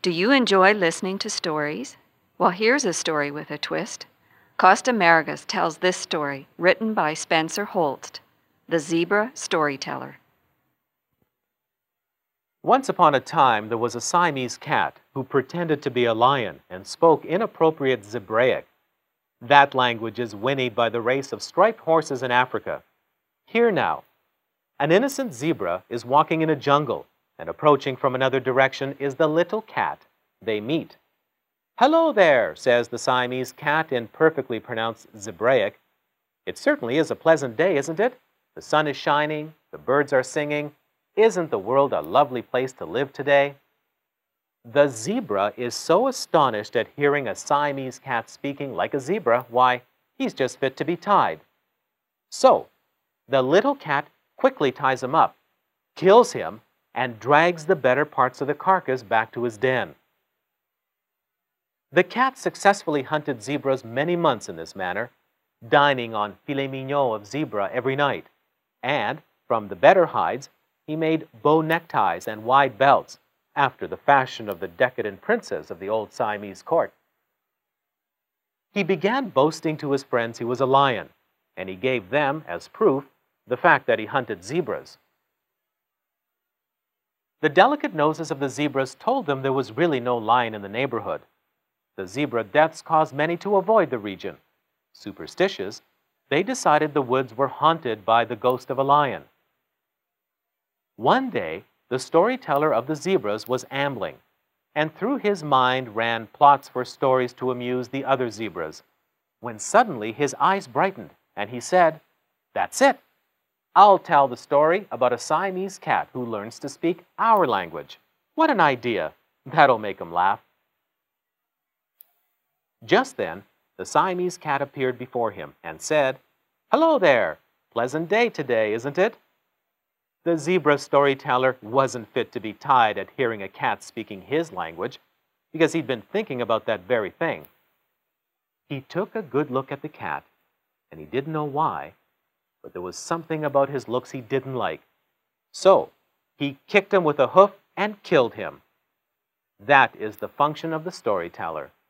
Do you enjoy listening to stories? Well, here's a story with a twist. Costa Marigas tells this story, written by Spencer Holst, The Zebra Storyteller. Once upon a time, there was a Siamese cat who pretended to be a lion and spoke inappropriate Zebraic. That language is whinnied by the race of striped horses in Africa. Hear now. An innocent zebra is walking in a jungle, and approaching from another direction is the little cat. They meet. "Hello there," says the Siamese cat in perfectly pronounced Zebraic. "It certainly is a pleasant day, isn't it? The sun is shining, the birds are singing. Isn't the world a lovely place to live today?" The zebra is so astonished at hearing a Siamese cat speaking like a zebra, why, he's just fit to be tied. So, the little cat quickly ties him up, kills him, and drags the better parts of the carcass back to his den. The cat successfully hunted zebras many months in this manner, dining on filet mignon of zebra every night, and, from the better hides, he made bow neckties and wide belts, after the fashion of the decadent princes of the old Siamese court. He began boasting to his friends he was a lion, and he gave them, as proof, the fact that he hunted zebras. The delicate noses of the zebras told them there was really no lion in the neighborhood. The zebra deaths caused many to avoid the region. Superstitious, they decided the woods were haunted by the ghost of a lion. One day, the storyteller of the zebras was ambling, and through his mind ran plots for stories to amuse the other zebras, when suddenly his eyes brightened, and he said, "That's it! I'll tell the story about a Siamese cat who learns to speak our language. What an idea! That'll make 'em laugh." Just then, the Siamese cat appeared before him and said, "Hello there! Pleasant day today, isn't it?" The zebra storyteller wasn't fit to be tied at hearing a cat speaking his language, because he'd been thinking about that very thing. He took a good look at the cat, and he didn't know why, but there was something about his looks he didn't like. So, he kicked him with a hoof and killed him. That is the function of the storyteller.